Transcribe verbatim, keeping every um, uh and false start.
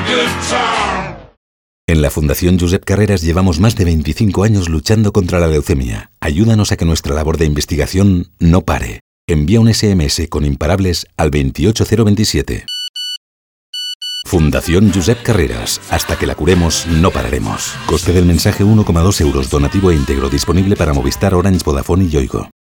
En la Fundación Josep Carreras llevamos más de veinticinco años luchando contra la leucemia. Ayúdanos a que nuestra labor de investigación no pare. Envía un ese eme ese con imparables al veintiocho cero veintisiete. Fundación Josep Carreras. Hasta que la curemos, no pararemos. Coste del mensaje uno coma dos euros. Donativo e íntegro. Disponible para Movistar, Orange, Vodafone y Yoigo.